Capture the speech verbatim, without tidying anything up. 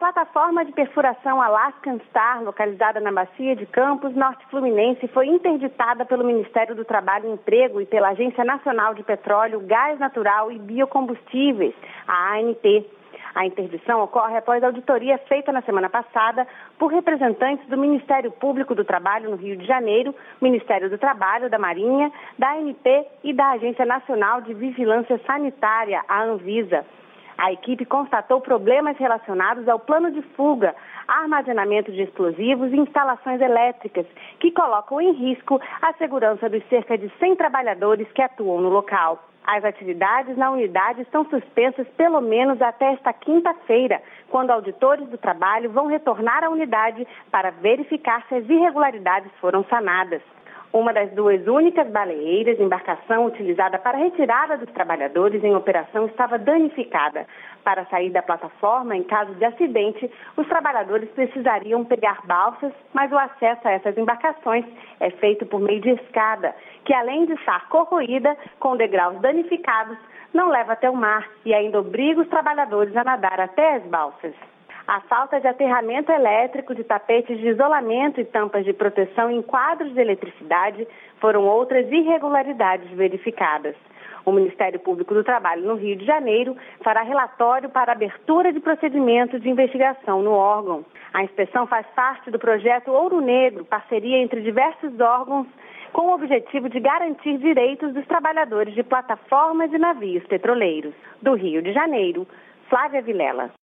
plataforma de perfuração Alaskan Star, localizada na Bacia de Campos, Norte Fluminense, foi interditada pelo Ministério do Trabalho e Emprego e pela Agência Nacional de Petróleo, Gás Natural e Biocombustíveis, a ANP. A interdição ocorre após a auditoria feita na semana passada por representantes do Ministério Público do Trabalho no Rio de Janeiro, Ministério do Trabalho, da Marinha, da A N P e da Agência Nacional de Vigilância Sanitária, a Anvisa. A equipe constatou problemas relacionados ao plano de fuga, armazenamento de explosivos e instalações elétricas, que colocam em risco a segurança dos cerca de cem trabalhadores que atuam no local. As atividades na unidade estão suspensas pelo menos até esta quinta-feira, quando auditores do trabalho vão retornar à unidade para verificar se as irregularidades foram sanadas. Uma das duas únicas baleeiras, embarcação utilizada para a retirada dos trabalhadores em operação, estava danificada. Para sair da plataforma, em caso de acidente, os trabalhadores precisariam pegar balsas, mas o acesso a essas embarcações é feito por meio de escada, que além de estar corroída, com degraus danificados, não leva até o mar e ainda obriga os trabalhadores a nadar até as balsas. A falta de aterramento elétrico, de tapetes de isolamento e tampas de proteção em quadros de eletricidade foram outras irregularidades verificadas. O Ministério Público do Trabalho no Rio de Janeiro fará relatório para abertura de procedimento de investigação no órgão. A inspeção faz parte do projeto Ouro Negro, parceria entre diversos órgãos, com o objetivo de garantir direitos dos trabalhadores de plataformas e navios petroleiros. Do Rio de Janeiro, Flávia Vilela.